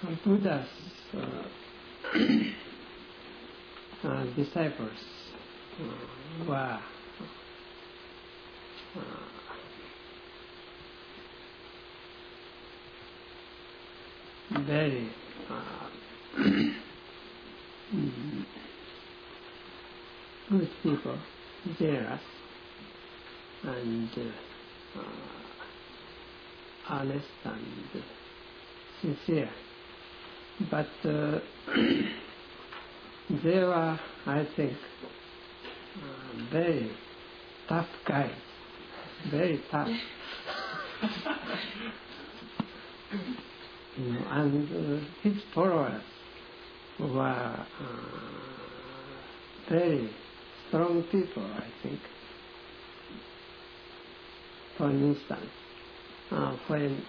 Buddha's disciples were very good people, generous and honest and sincere. But they were, I think, very tough guys, very tough. And his followers were very strong people, I think. For instance, when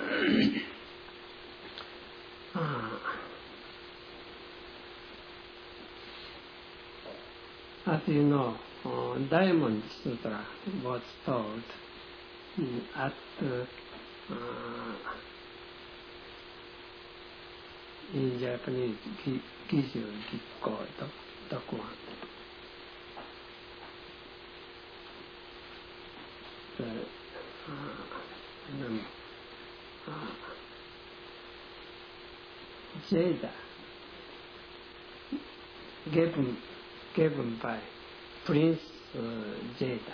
as you know, Diamond Sutra was taught at in Japanese, Giju Gikko Dokuan. Jada given by Prince Jada,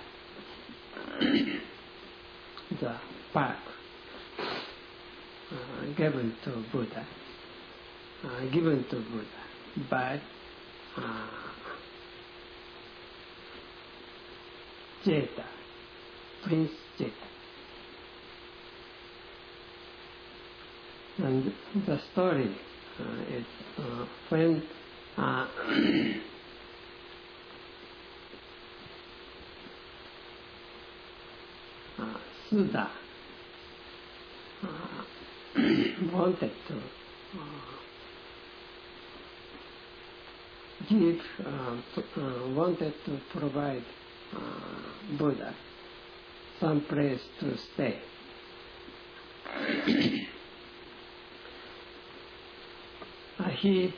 the path given to Buddha by Jeta, Prince Jeta. And the story is when Suda wanted to wanted to provide Buddha some place to stay. He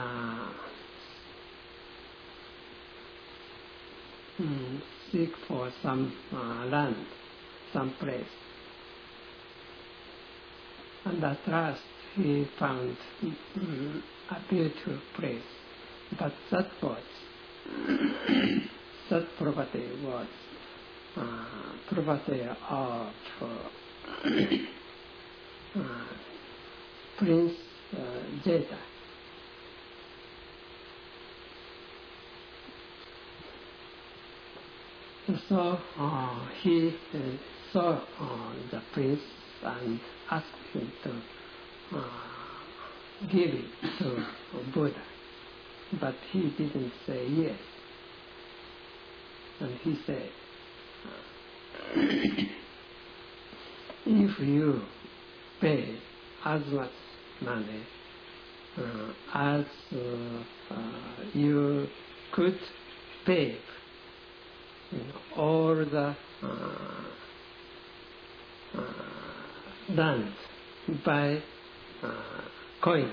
seek for some land, some place. And at last he found a beautiful place. But that property was property of Prince Jeta. So he saw the prince and asked him to give it to Buddha. But he didn't say yes. And he said, if you pay as much money as you could pay all the land by coin,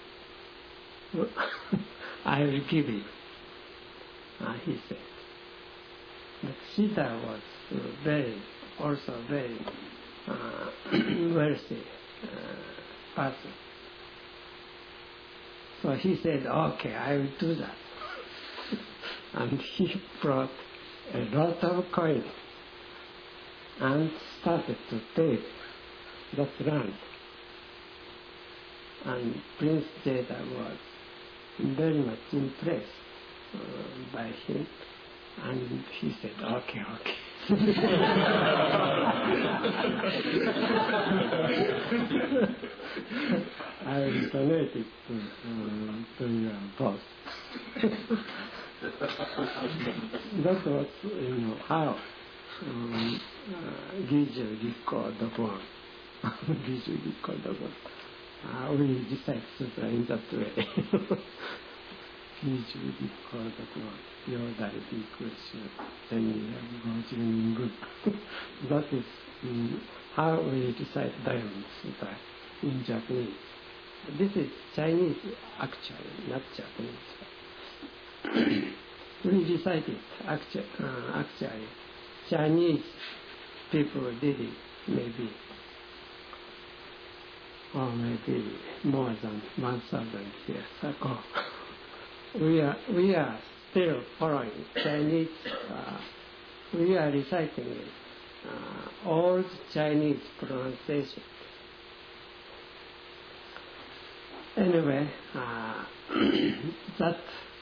I will give you, he said. But Sita was also very wealthy person. So he said, okay, I will do that. And he brought a lot of coins and started to take that land. And Prince Jeta was very much impressed by him, and he said, okay. I will donate it to your boss. That was, how Giju Gikko Dokuan. We decide Sutra in that way. Giju Gikko Dokuan. Yodai Bikushu, Teni Good. That is how we recite Diamond Sutra in Japanese. This is Chinese actually, not Japanese. We recited actually. Chinese people did it maybe, or maybe more than 1,000 years ago. We are still following Chinese. We are reciting it, old Chinese pronunciation. Anyway, that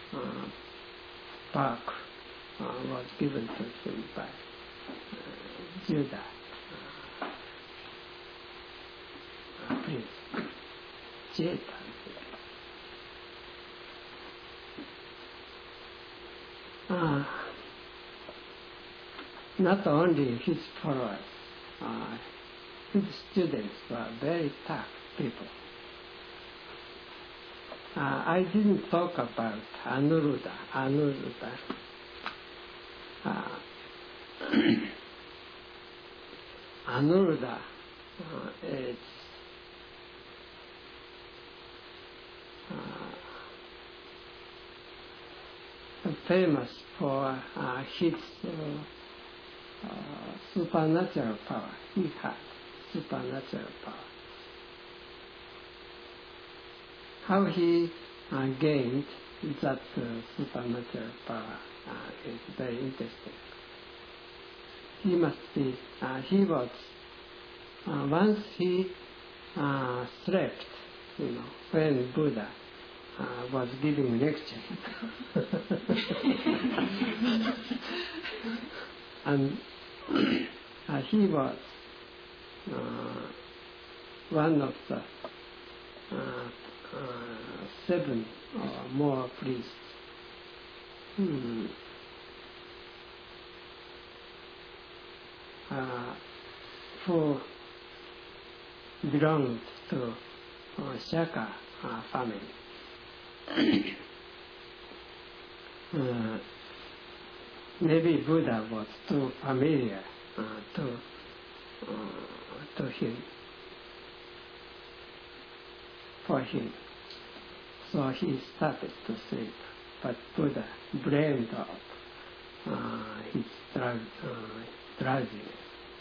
park was given to him by Judah Prince Jeta. Not only his followers, his students were very tough people. I didn't talk about Anuruddha. Anuruddha is famous for his supernatural power. He had supernatural power. How he gained that supernatural power is very interesting. He must be, he was, once he slept, when Buddha was giving lecture. And he was one of the 7 or more priests who belonged to Shaka family. Maybe Buddha was too familiar to him, for him. So he started to sleep, but Buddha blamed his drowsiness.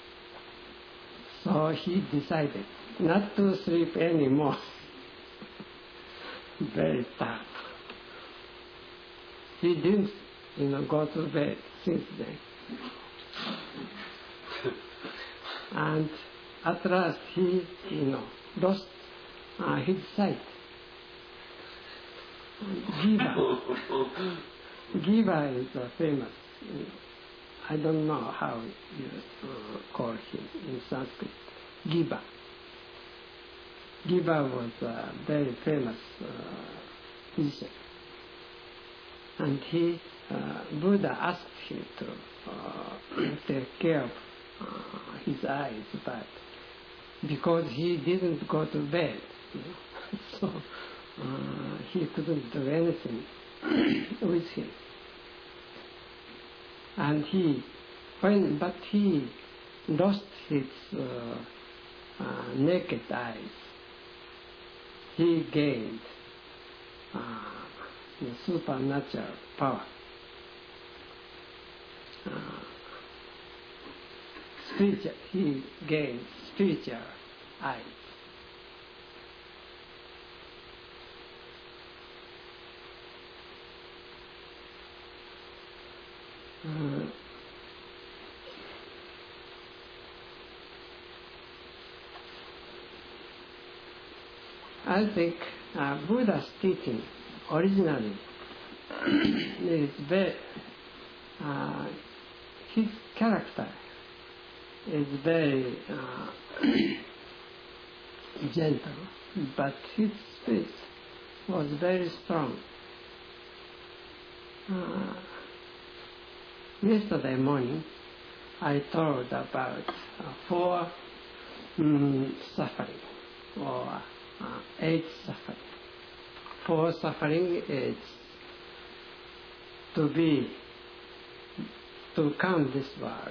So he decided not to sleep anymore. Very tough. He didn't, go to bed since then. And at last he, lost his sight. Giva is famous. I don't know how you call him in Sanskrit. Giva. Giva was a very famous physician. And Buddha asked him to take care of his eyes, but because he didn't go to bed, so he couldn't do anything with him. And he lost his naked eyes. He gained supernatural power. He gained spiritual eyes. I think Buddha's teaching originally is very, his character is very gentle, but his spirit was very strong. Yesterday morning, I told about 4 suffering, or 8 suffering. 4 suffering is to come this world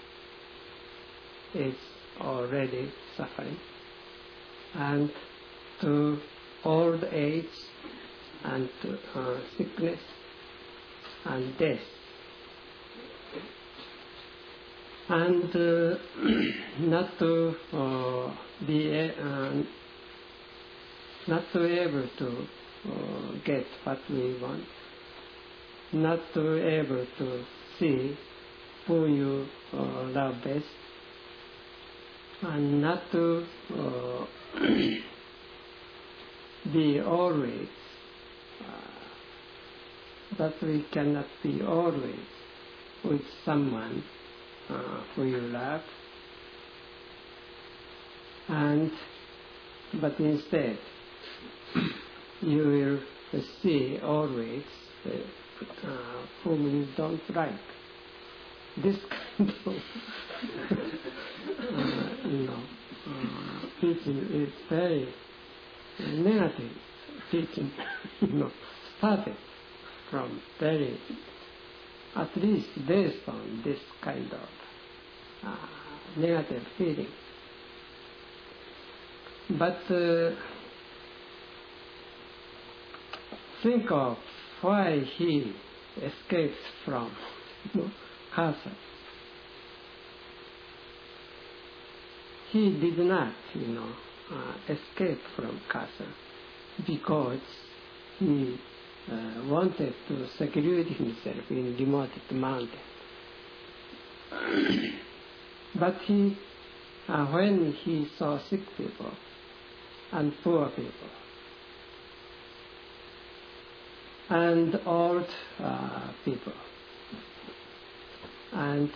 is already suffering, and to old age and to sickness and death. And not to not to able to get what we want, not to able to see who you love best, and not to be always, that we cannot be always with someone who you love, but instead you will see always whom you don't like. This kind of teaching is very negative teaching. Started from very, at least based on this kind of negative feeling. But think of why he escaped from Kasa. He did not, escape from Kasa because he wanted to seclude himself in remote mountain. But he, when he saw sick people and poor people and old people and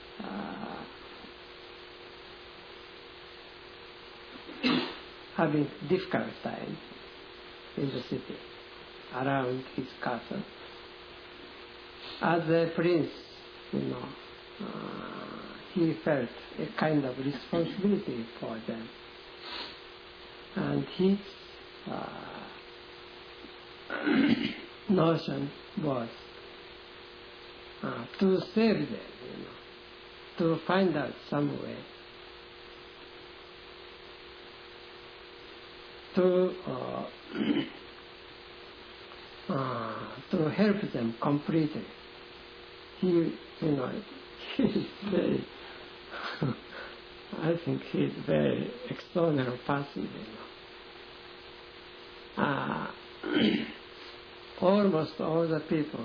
having difficult time in the city around his castle, as a prince, he felt a kind of responsibility for them, and his notion was to save them, to find out some way to help them completely. He is very, I think he's very extraordinary person, almost all the people,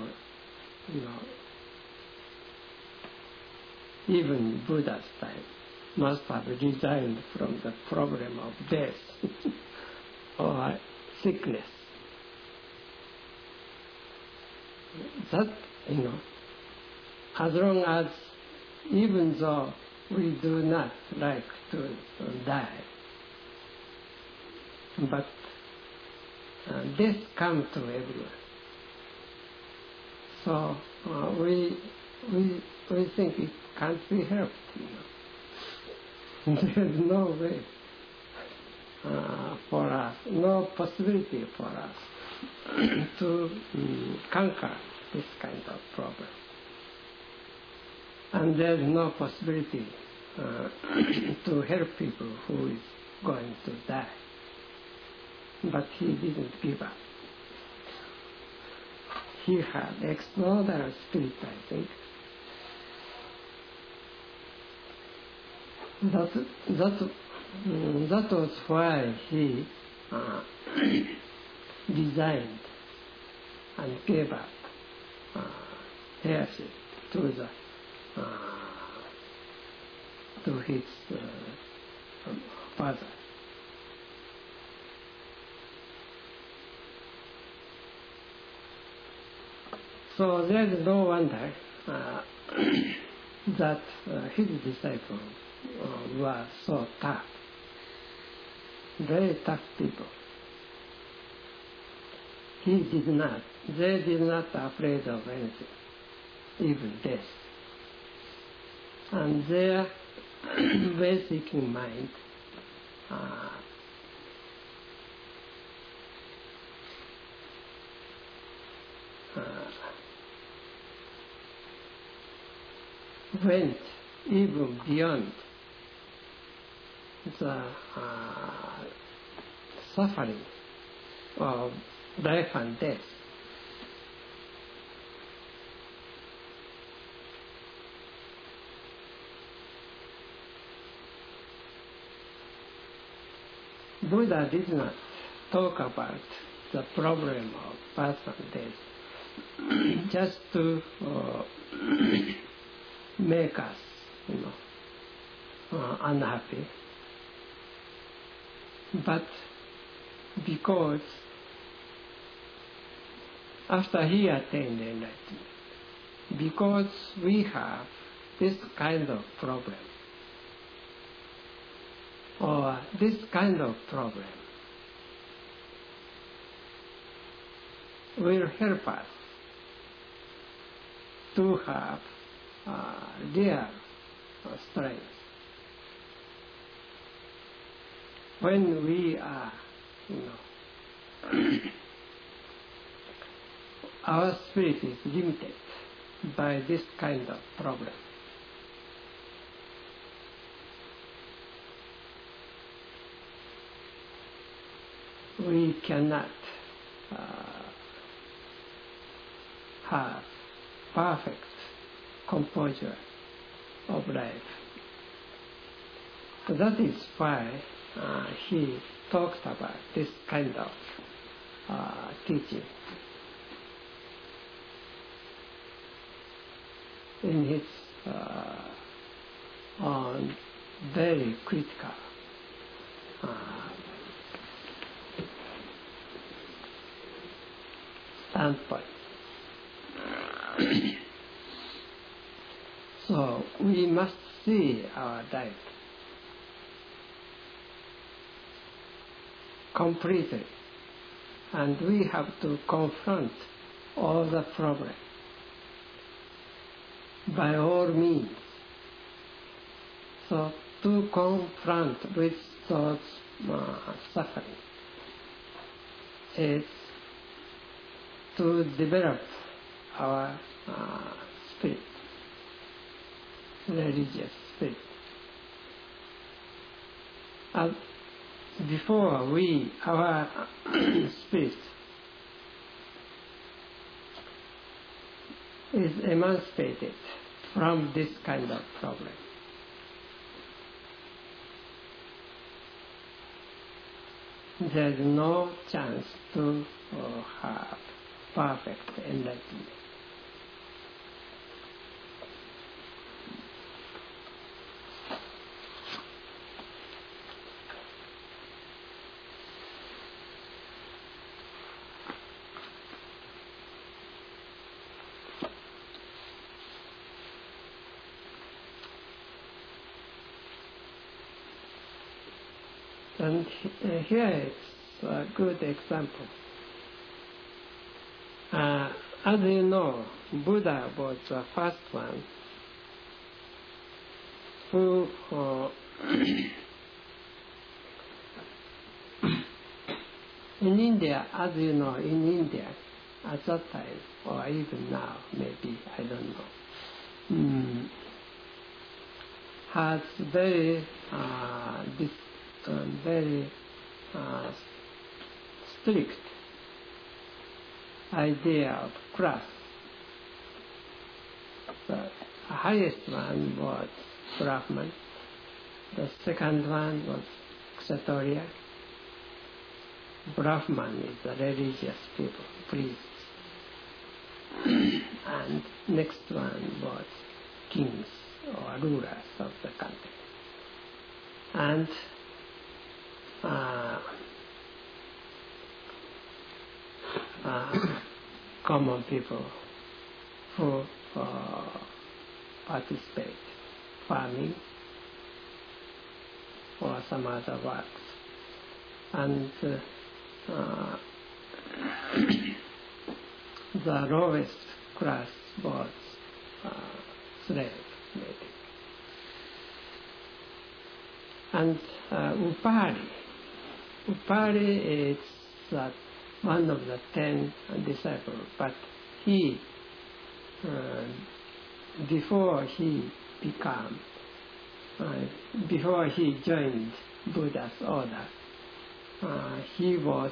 even Buddha's time, must have resigned from the problem of death or sickness. That, as long as, even though we do not like to die, but death comes to everyone. So we think it can't be helped. There is no way for us, no possibility for us to conquer this kind of problem. And there is no possibility to help people who is going to die. But he didn't give up. He had extraordinary spirit, I think. That was why he resigned and gave up heirship to his father. So there is no wonder that his disciples were so tough, very tough people. They did not afraid of anything, even death. And their basic mind went even beyond the suffering of life and death. Buddha did not talk about the problem of birth and death just to make us, unhappy, but because after he attained enlightenment, because we have this kind of problem, or this kind of problem will help us to have real strength. When we are, our spirit is limited by this kind of problem. We cannot have perfect composure of life. That is why he talked about this kind of teaching in his own very critical standpoint. So we must see our life completely, and we have to confront all the problems by all means. So to confront with those suffering is to develop our spirit, religious spirit. Before our spirit is emancipated from this kind of problem, there is no chance to have perfect enlightenment. And here is a good example. As you know, Buddha was the first one who in India, as you know, in India, at that time, or even now, maybe, I don't know, has very strict idea of class. The highest one was Brahman, the second one was Kshatriya. Brahman is the religious people, priests. And next one was kings or rulers of the country. And common people who participate farming or some other works. And the lowest class was slave, maybe. And Upali is one of the 10 disciples, but he, before he joined Buddha's order, he was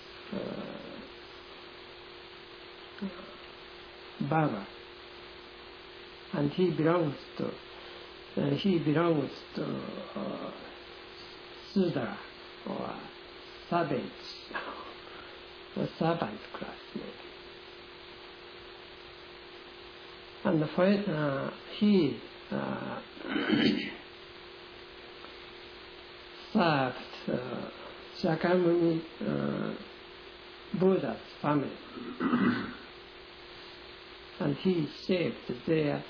Baba, and he belongs to Sudra, or savage, or servant class maybe. And when he served Shakyamuni Buddha's family, and he shaped their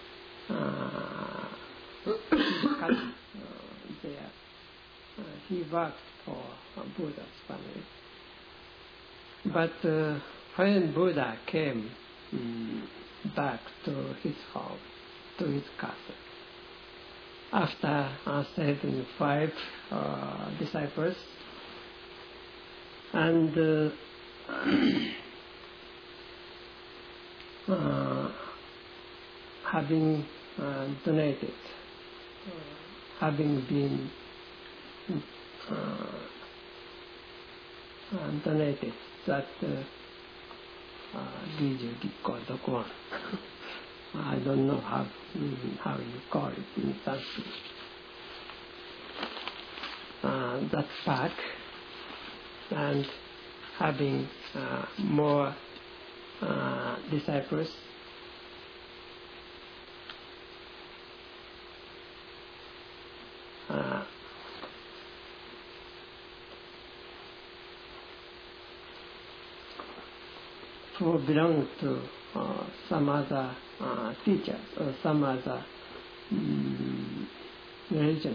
he worked for Buddha's family. But when Buddha came back to his home, to his castle, after 75 disciples, and having donated, having been donated that Giju Gikko Dokuan. I don't know how you call it in Sanskrit. That back, and having more disciples, who belong to some other teachers or some other religion.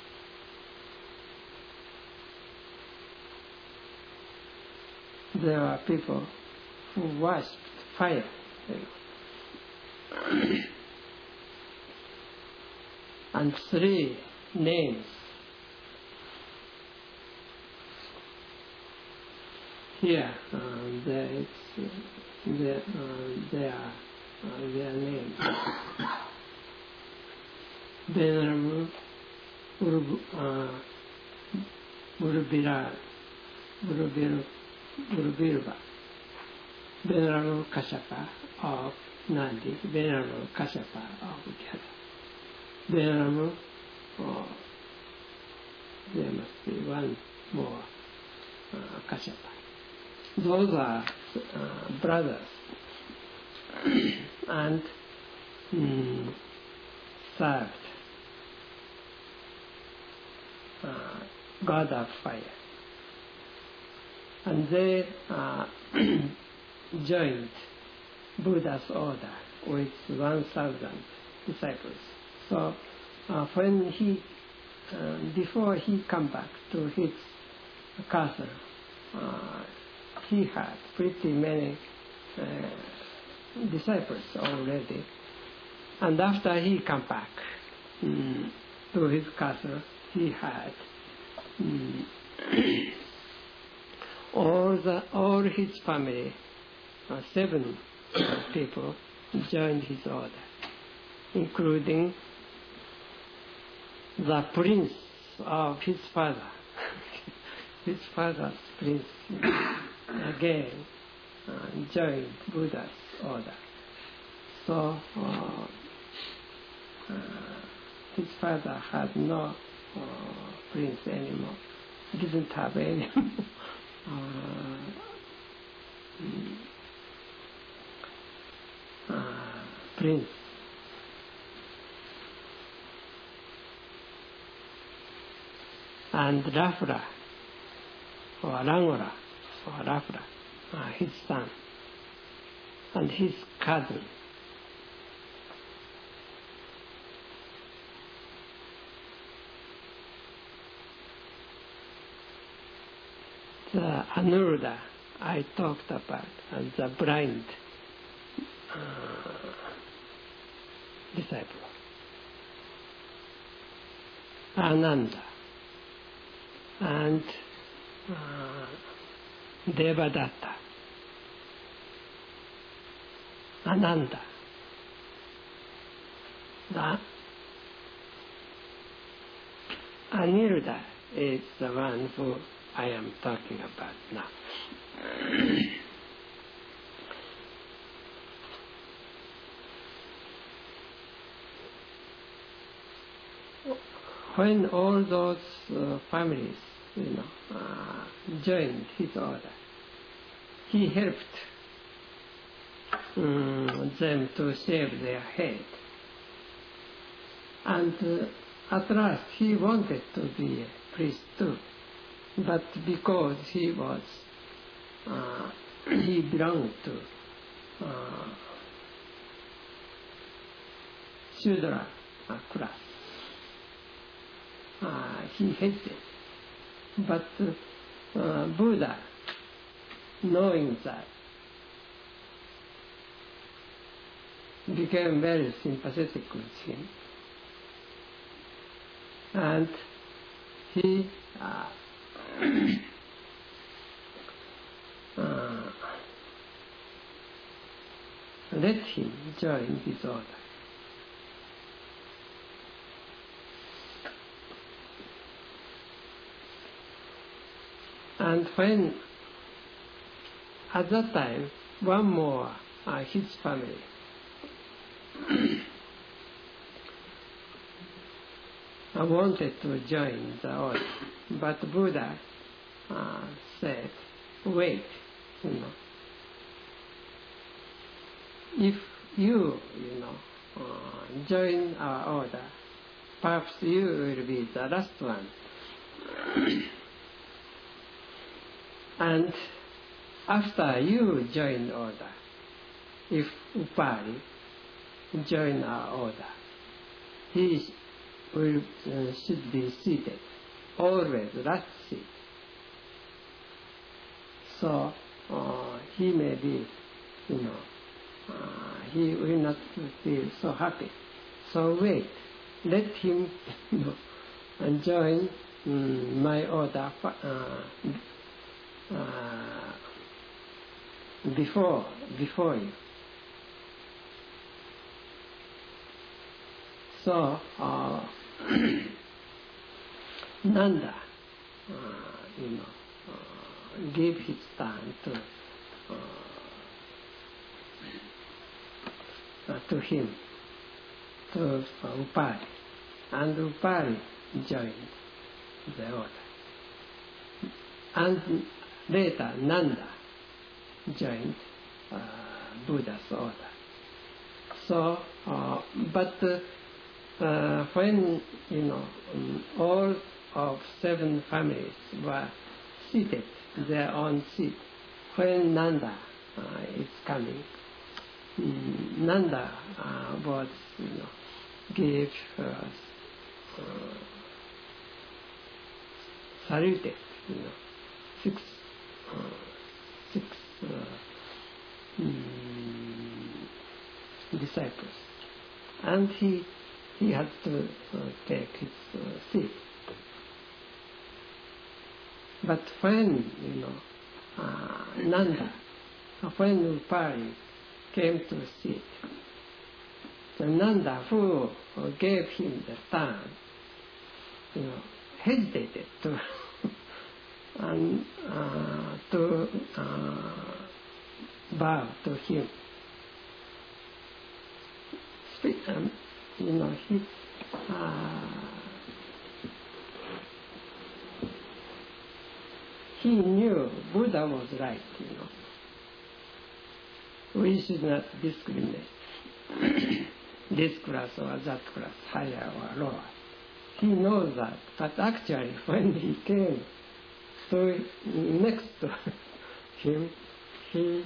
There are people who worshipped fire. And 3 names. Here, there are their names. Venerable Urubirva, Venerable Kashyapa of Nandi, Venerable Kashyapa of Uddiyana, Venerable, there must be one more Kashyapa. Those are brothers, and served God of fire. And they joined Buddha's order with 1,000 disciples. So when he, before he come back to his castle, he had pretty many disciples already. And after he come back to his castle, he had all his family, 7 people, joined his order, including the prince of his father. His father's prince again joined Buddha's order. So his father had no prince anymore. He didn't have any prince. And Rafra, or Rangora, or Rafra, his son, and his cousin. The Anuruddha I talked about, and the blind disciple. Ananda and Devadatta. Ananda. The Aniruddha is the one who I am talking about now. When all those families, joined his order, he helped them to shave their head. And at last he wanted to be a priest too, but because he belonged to Shudra class, he hated. But Buddha, knowing that, became very sympathetic with him, and he let him join his order. And when, at that time, one more, his family, wanted to join the order, but Buddha said, wait, if you, join our order, perhaps you will be the last one. And after you join order, if Upali join our order, he should be seated, always last seat. So he may be, he will not feel so happy. So wait, let him join my order before you. So Nanda, gave his turn to him, to Upali, and Upali joined the order. And later Nanda joined Buddha's order. So, but when all of 7 families were seated their own seat, when Nanda is coming, Nanda was gave saluted 6 disciples, and he had to take his seat. But when Nanda, when Upali came to sit, the Nanda who gave him the turn, hesitated to and to bow to him. He knew Buddha was right. We should not discriminate this class or that class, higher or lower. He knows that, but actually when he came to next to him, he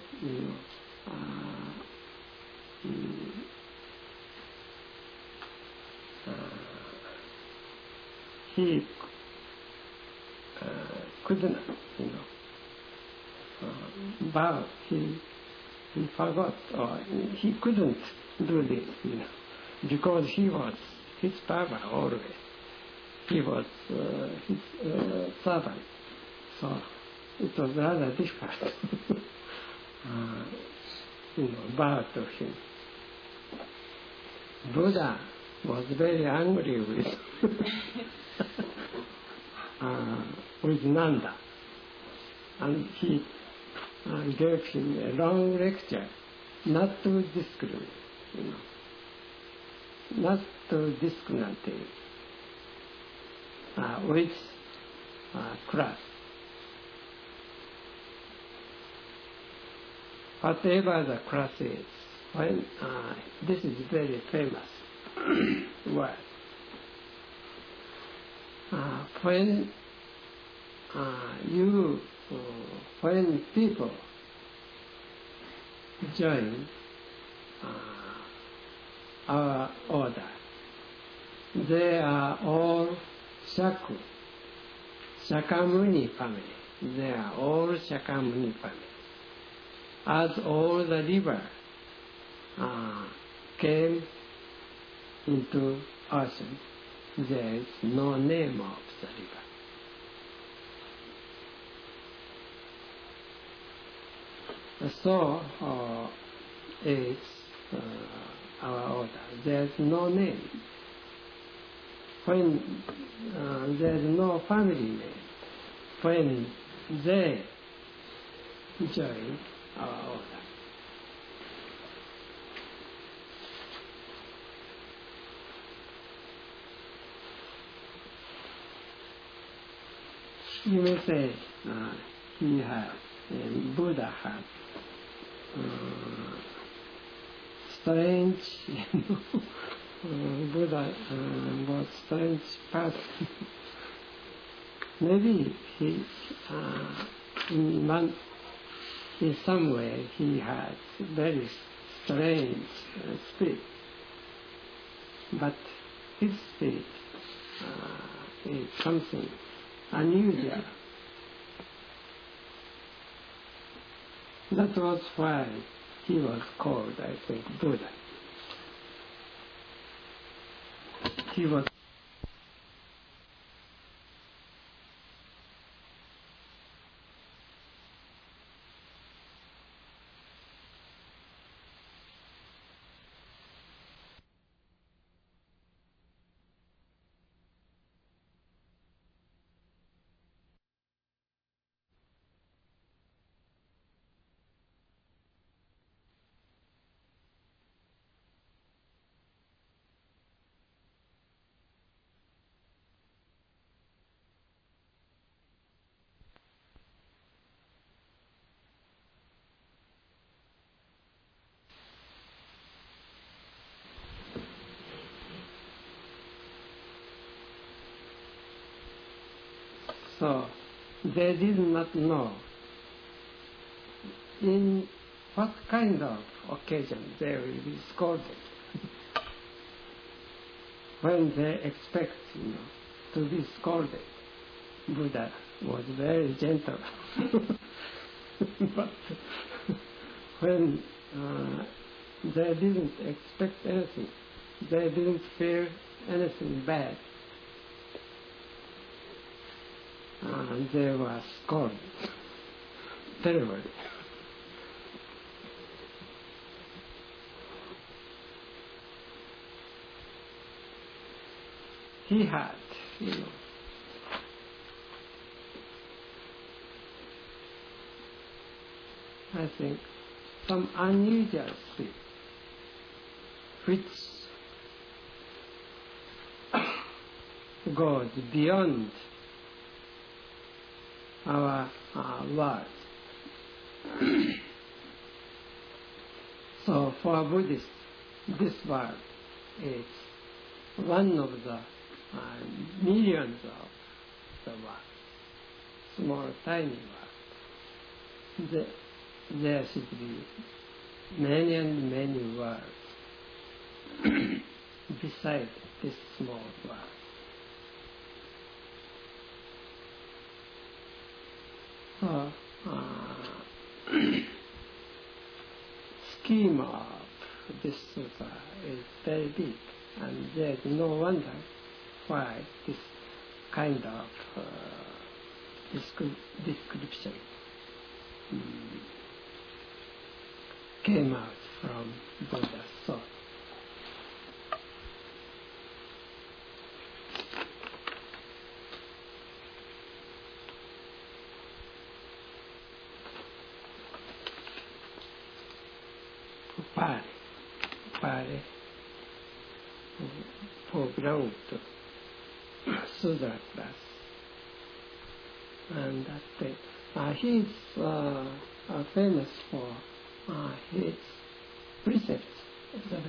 he couldn't bow. He forgot, or he couldn't do this, because he was his Baba always. He was his servant, so it was rather difficult bow to him. Buddha was very angry with Nanda. and he gave him a long lecture, not to discriminate, not to discriminate with class. Whatever the class is, when this is very famous word. When when people join our order, they are all Shakyamuni family. They are all Shakyamuni family. As all the river came into ocean, there is no name of the river. So is our order. There is no name. When there is no family name, when they join our order. You may say he had, Buddha had strange, Buddha was strange person. Maybe he, in some way, he had very strange spirit. But his spirit is something unusual. That was why he was called, I think, Buddha. He was so they did not know in what kind of occasion they will be scolded. When they expect, to be scolded, Buddha was very gentle. But when they didn't expect anything, they didn't feel anything bad, and they were scolded terribly. He had, I think, some unusual spirit, which goes beyond our words. So for Buddhists, this word is one of the millions of the words, small, tiny words. There should be many and many words beside this small word. So, scheme of this sutta is very big, and there is no wonder why this kind of description came out from Buddha's thought. Pali, who belonged to Sudra class. And he's famous for his precepts of the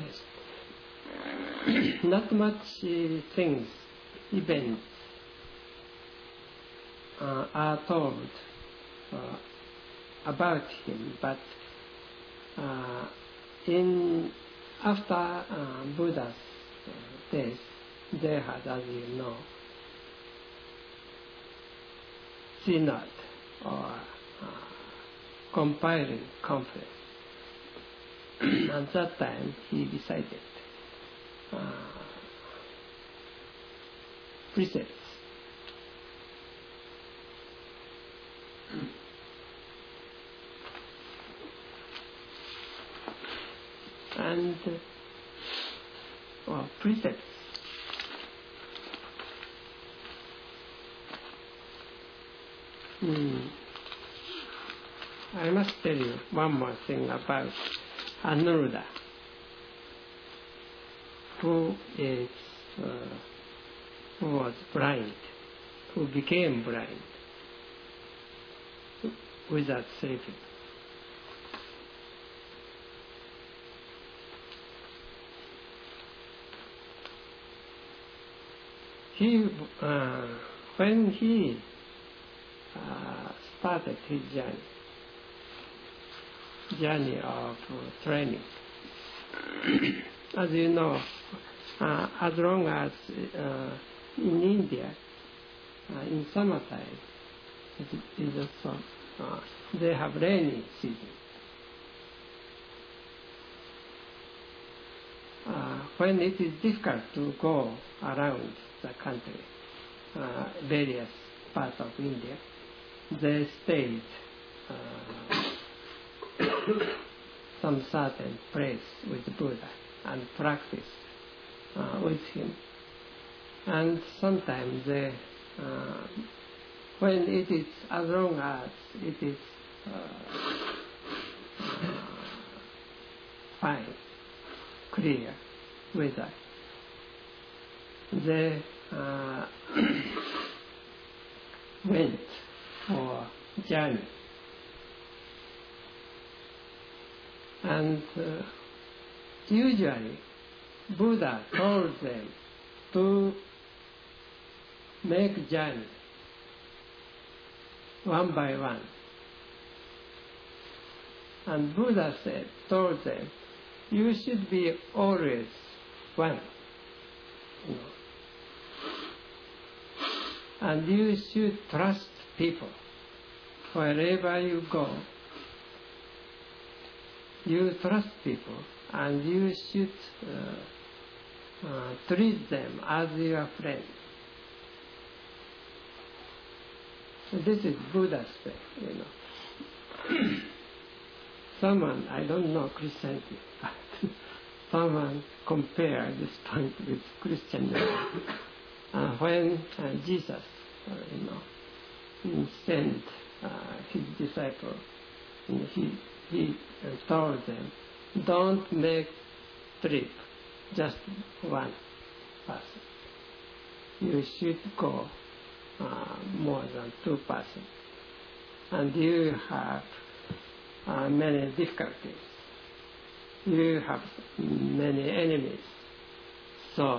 best. Not much things, events are told about him, but after Buddha's death, they had, as you know, synod or compiling conference. At that time, he decided precepts. And precepts. I must tell you one more thing about Anuruddha, who was blind, who became blind without sleeping. When he started his journey of training, as you know, as long as in India, in summertime, it is also, they have rainy season. When it is difficult to go around the country, various parts of India, they stayed some certain place with Buddha and practiced with him. And sometimes they, when it is, as long as it is fine, clear weather, they went for journey. And usually Buddha told them to make journey one by one. And Buddha told them, you should be always one. And you should trust people. Wherever you go, you trust people, and you should treat them as your friend. So this is Buddha's way, Someone, I don't know Christianity, but someone compared this point with Christianity. When Jesus, sent his disciples, he told them, don't make trip just one person. You should go more than 2 persons. And you have many difficulties. You have many enemies. So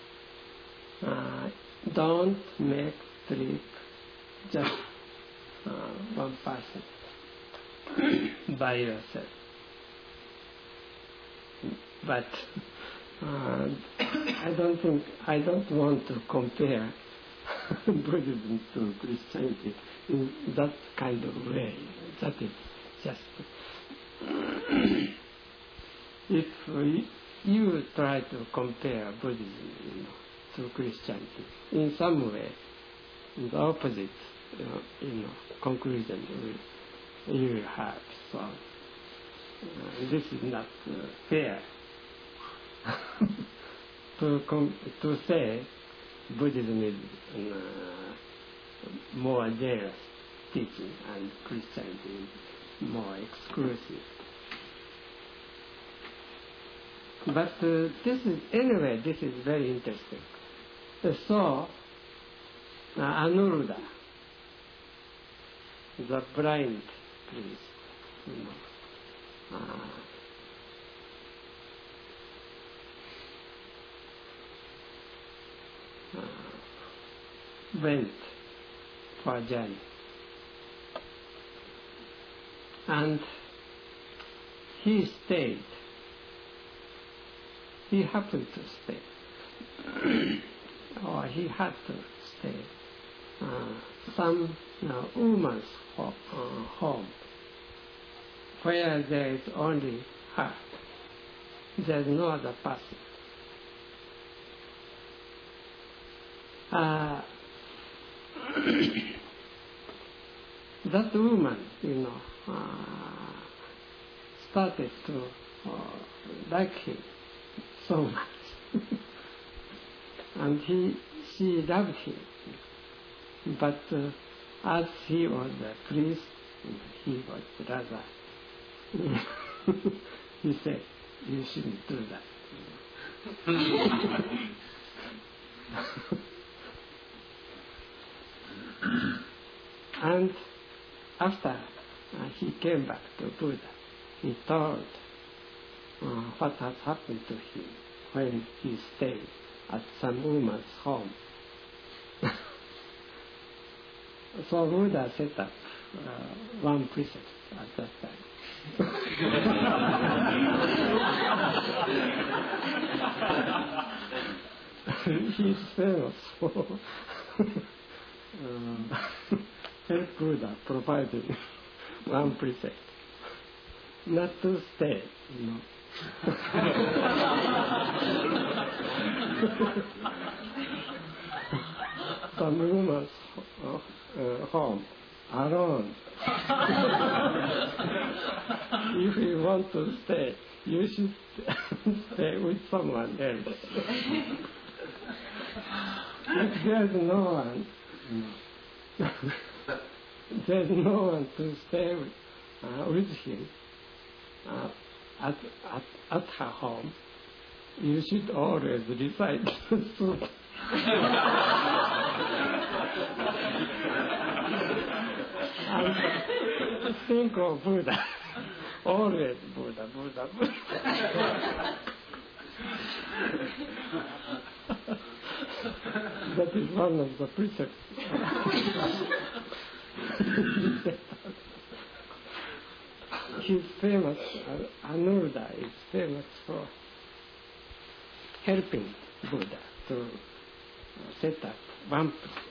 don't make trip just one person by yourself. But I don't want to compare Buddhism to Christianity in that kind of way. That is just if you try to compare Buddhism to Christianity, in some way, the opposite, conclusion you have. So this is not fair to say Buddhism is more generous teaching and Christianity is more exclusive. But this is very interesting. So, Anuruddha, the blind priest, went for a journey. And he stayed. He happened to stay. Or he had to stay. Some woman's home, where there is only her. There is no other person. That woman, started to like him so much. And she loved him. But as he was a priest, he was rather, he said, you shouldn't do that. And after he came back to Buddha, he told what had happened to him when he stayed at some woman's home. So Buddha set up one precept at that time. He's famous for help Buddha providing one precept, not to stay, Some woman's home alone. If you want to stay, you should stay with someone else. If there's no one, there's no one to stay with him at her home, you should always recite the sutra. And think of Buddha. Always Buddha, Buddha, Buddha. That is one of the precepts. He's famous, Anuruddha is famous for helping Buddha to set up one precept.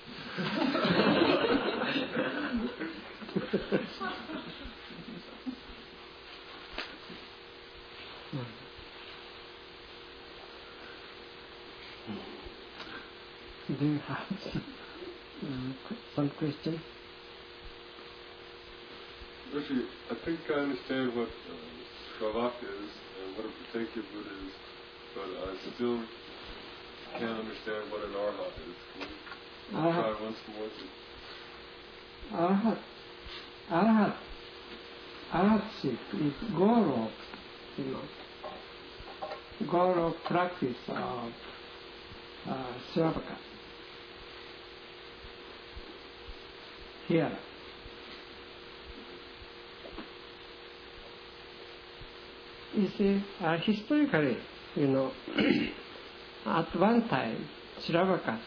Do you have some question? Actually, I think I understand what Shravaka is and what a Pratyeka Buddha is, but I still can't understand what an Arhat is. Can you try once more? Arhatship is goal of practice of Shravaka. Here. You see, historically, at one time, Shravakas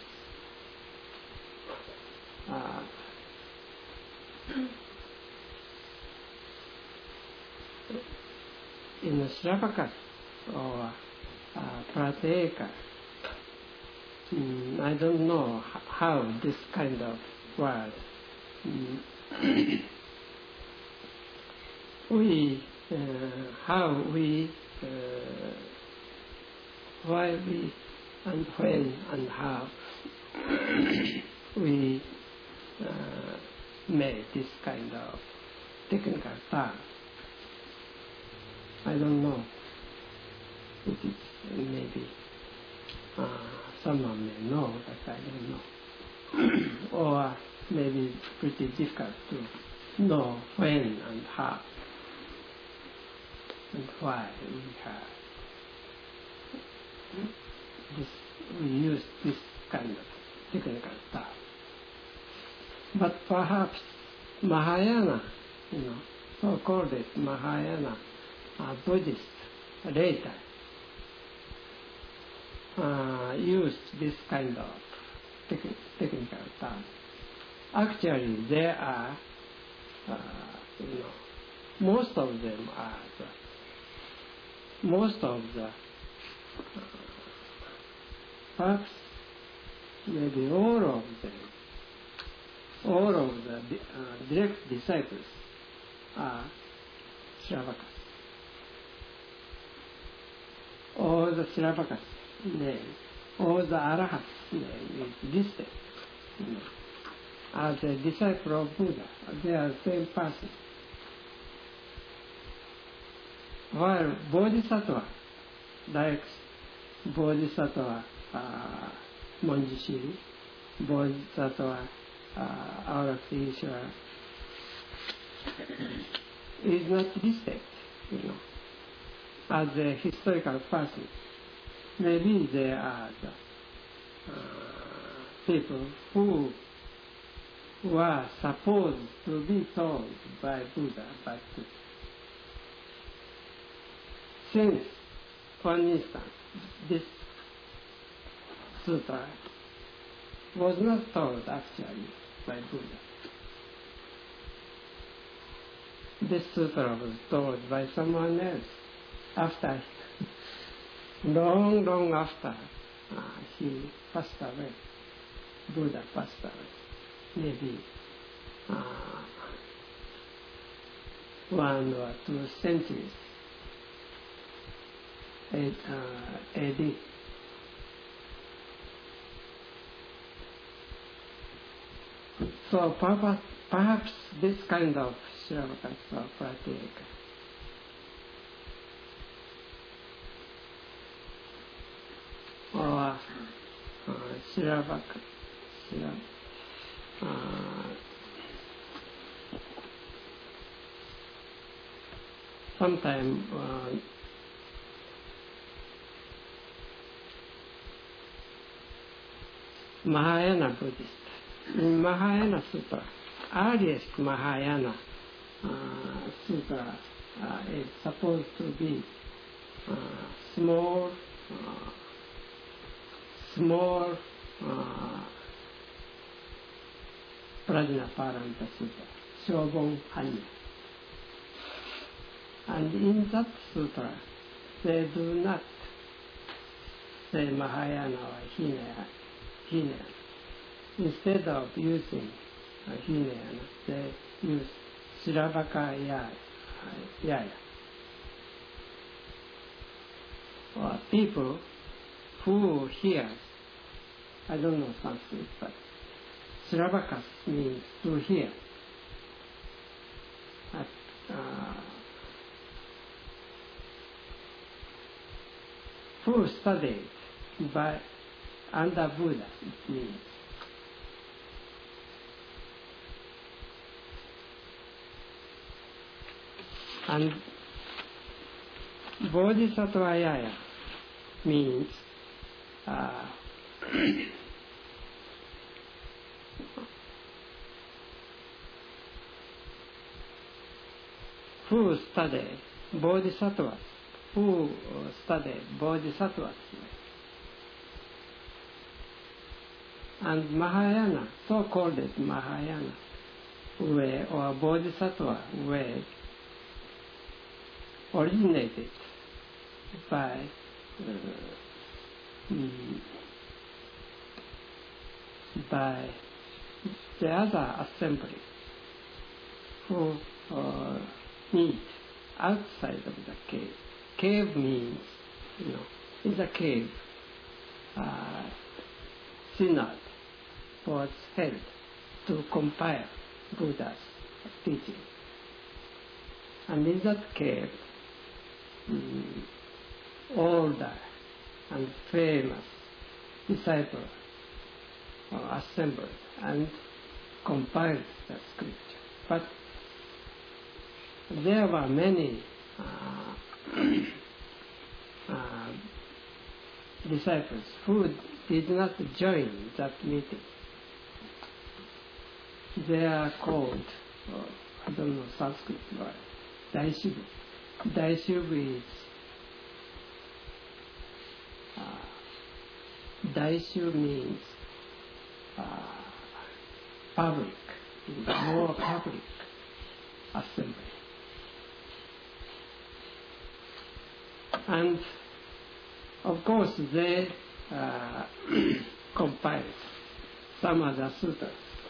in the Shravakas or Pratyeka, I don't know how this kind of word why we and when and how we made this kind of technical term. I don't know. It is maybe someone may know, but I don't know. Or maybe it's pretty difficult to know when and how and why we have we use this kind of technical term. But perhaps Mahayana, so-called Mahayana Buddhists later used this kind of technical term. Actually, there are, most of them are perhaps maybe all of the direct disciples are Shravakas. All the Shravakas name, all the Arahats name is listed as a disciple of Buddha. They are the same person. While Bodhisattva, like Bodhisattva Manjushri, Bodhisattva Avalokiteshvara, is not listed, as a historical person. Maybe there are people who were supposed to be told by Buddha, but since, for instance, this sutra was not told actually by Buddha. This sutra was told by someone else after, long after he passed away. Buddha passed away. Maybe 1 or 2 centuries AD. So perhaps this kind of Shravakas or Pratyeka or Shravaka, sometime Mahayana Buddhist. In Mahayana Sutra, earliest Mahayana Sutra is supposed to be small Prajnaparanta Sutra, Shobon Hanya. And in that sutra, they do not say Mahayana or Hinayana. Instead of using Hinayana, they use Shravaka Yaya. Or people who hear, I don't know Sanskrit, but Shravakas means to hear. Who studied by under Buddha, it means. And Bodhisattva Yaya means who studied Bodhisattvas, who studied Bodhisattvas. And Mahayana, so-called Mahayana way or Bodhisattva way, originated by the other assembly who meet outside of the cave. Cave means, in the cave, synod was held to compile Buddha's teaching. And in that cave, older and famous disciples assembled and compiled the scripture. But there were disciples who did not join that meeting. They are called, I don't know Sanskrit word, Daishubu. Daishubu is, Daishu means public, more public assembly. And of course they compiled some other sutras.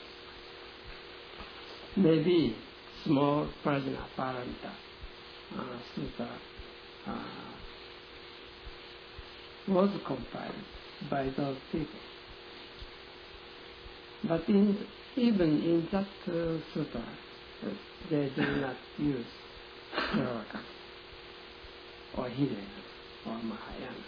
Maybe small Prajna Paramita Sutta was compiled by those people. But even in that sutta, they do not use Theravada or Hinayana or Mahayana.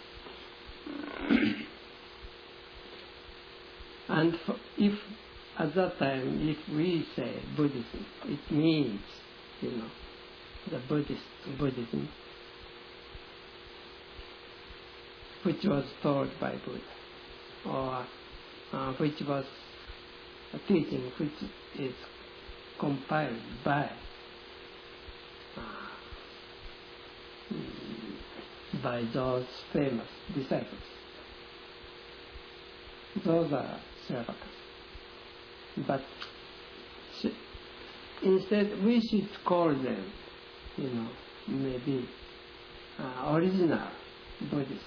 And if at that time, if we say Buddhism, it means, the Buddhism, which was taught by Buddha, or which was a teaching which is compiled by those famous disciples. Those are Shravakas. But instead we should call them, maybe original Buddhists.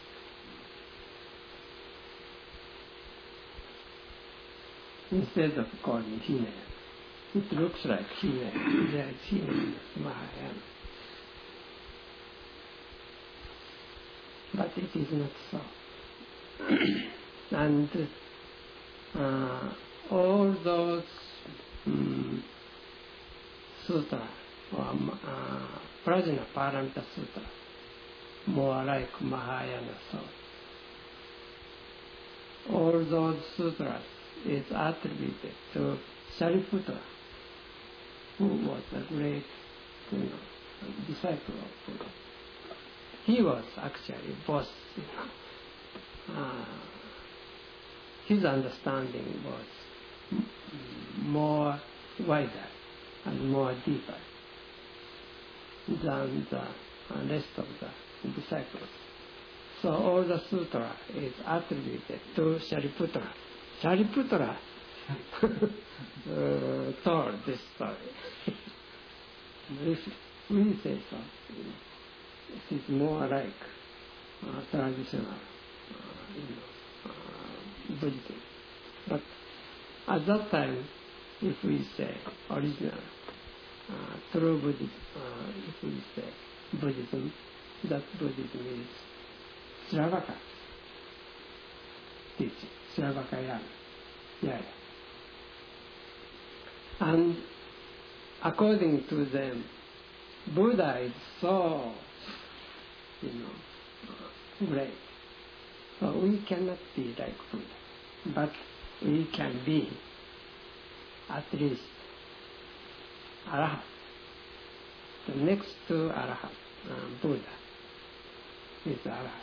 Instead of calling Hinayana. It looks like Hinayana. There is Hinayana, Mahayana. But it is not so. And all those sutra, or Prajna Paramita Sutra, more like Mahayana thought. All those sutras is attributed to Shariputra, who was a great disciple of Buddha. He was actually both. His understanding was more wider and more deeper than the rest of the disciples. So all the sutra is attributed to Shariputra. Shariputra told this story. If we say so, it is more like traditional Buddhism. But at that time, if we say original, true Buddhism, if we say Buddhism, that Buddhism is Sravaka teaching, Sravakayana. Yeah. And according to them, Buddha is so, great. So we cannot be like Buddha, but we can be at least Arahant. The next to Arahant, Buddha is Arahant.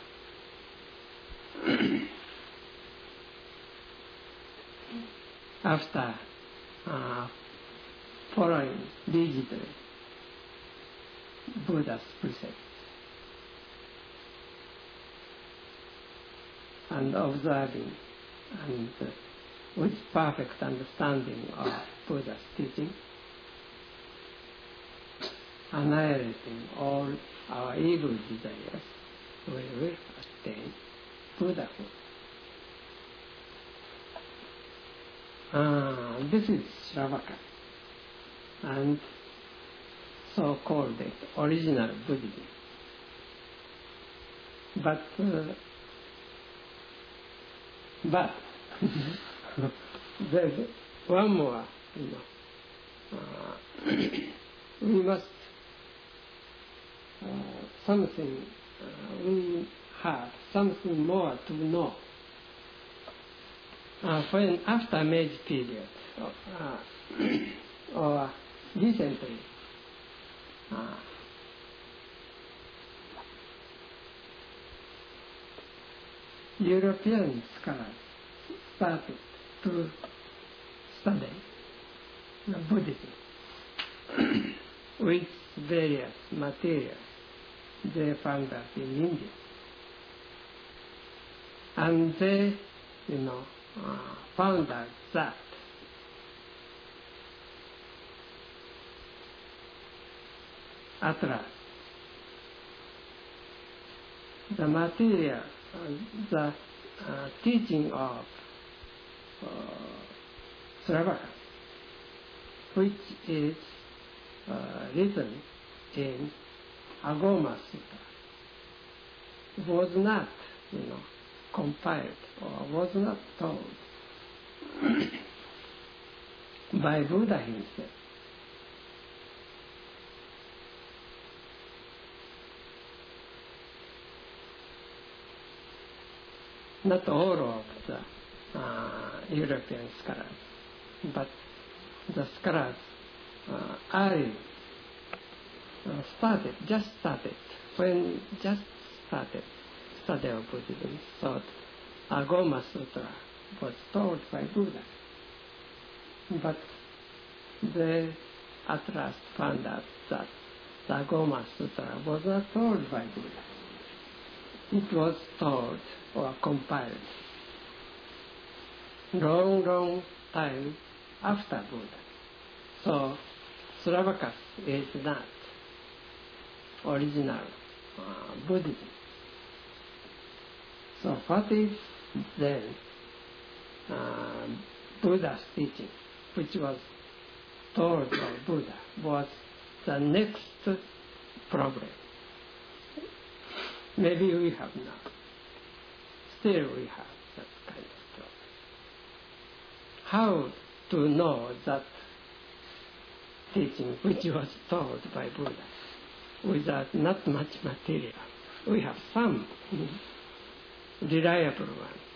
After following rigidly Buddha's precepts and observing and with perfect understanding of Buddha's teaching, annihilating all our evil desires, we will attain Buddhahood. This is Shravaka, and so called it original Buddhism. But there's one more, we must we have something more to know. When after Meiji period, or recently, European scholars started to study Buddhism with various materials they found out in India. And they, found out that at last, the material, the teaching of Sravaka, which is written in Agoma Sutta, was not, compiled or was not told by Buddha himself. Not all of the European scholars, but the scholars early just started study of Buddhism, thought Agoma Sutra was told by Buddha. But they at last found out that the Agoma Sutra was not told by Buddha. It was told or compiled long time after Buddha. So Sravaka is not original Buddhism. So what is then Buddha's teaching, which was told by Buddha, was the next problem. Maybe we have not. Still we have that kind of problem. How to know that teaching which was told by Buddha without not much material? We have some reliable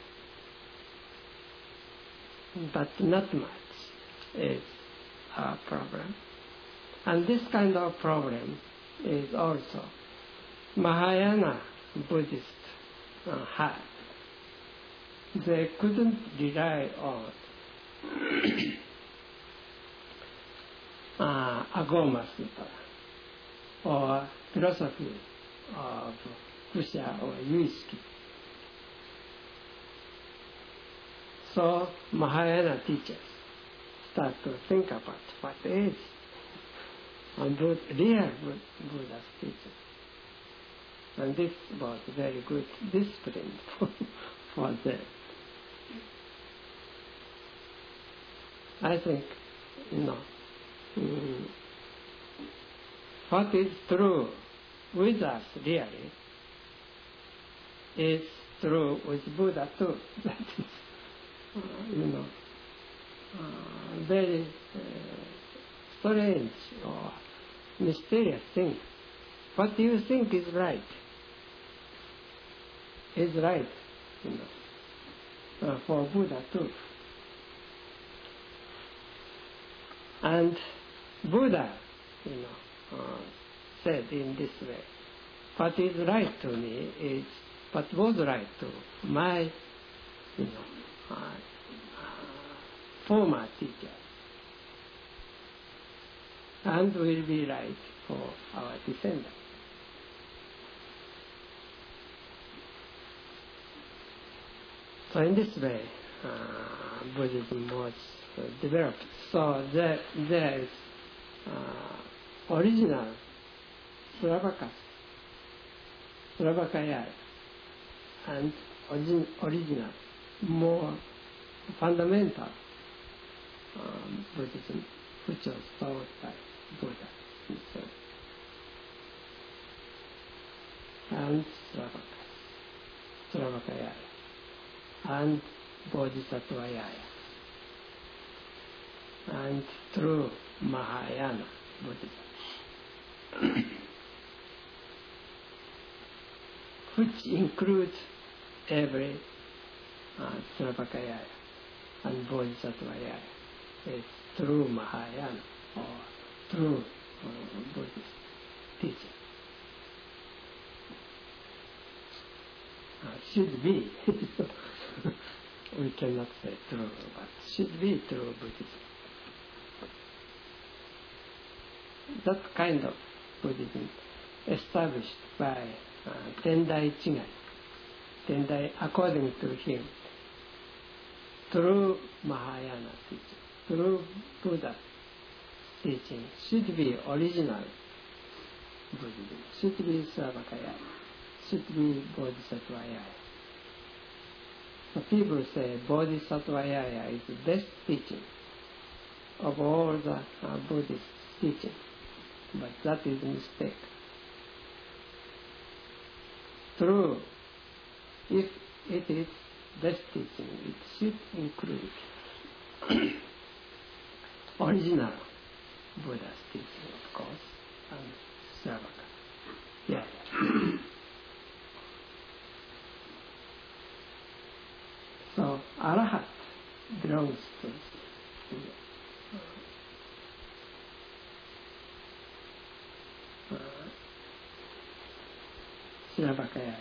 one, but not much is our problem. And this kind of problem is also Mahayana Buddhists had. They couldn't rely on Agoma Sutra or philosophy of Kusha or Yuisuke. So Mahayana teachers start to think about what is real Buddha's teaching. And this was very good discipline for them. I think, what is true with us really is true with Buddha too. That is, very strange or mysterious thing. What you think is right, for Buddha too. And Buddha, said in this way, what is right to me is what was right to my, former teacher, and will be right for our descendants. So in this way, Buddhism was developed. So there is original Sravakaya, and original, more fundamental Buddhism, which was taught by Buddha himself, and Sravakaya, and Bodhisattvaya, and through Mahayana Buddhism, which includes every Sravakaya and Bodhisattvaya, is through Mahayana or through Buddhist teaching. should be. We cannot say true, but should be true Buddhism. That kind of Buddhism established by Tendai Chigai. Tendai, according to him, true Mahayana teaching, true Buddha teaching should be original Buddhism, should be Sravakaya, should be Bodhisattvaya. So people say Bodhisattvaya is the best teaching of all the Buddhist teaching, but that is a mistake. True, if it is best teaching, it should include original Buddha's teaching, of course, and Sravaka. Yeah. So, Arahat belongs to Sravakaya.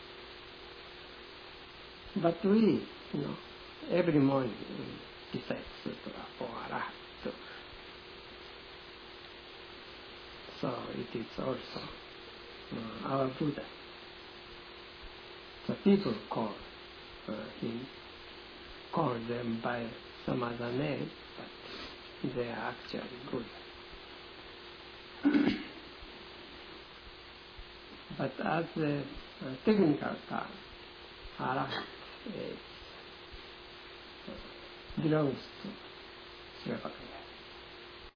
But we, every morning we recite Sutra for Arahat. So it is also our Buddha. So people call him, call them by some other name, but they are actually Buddha. But as a technical term, Arahat belongs to Sravakaya.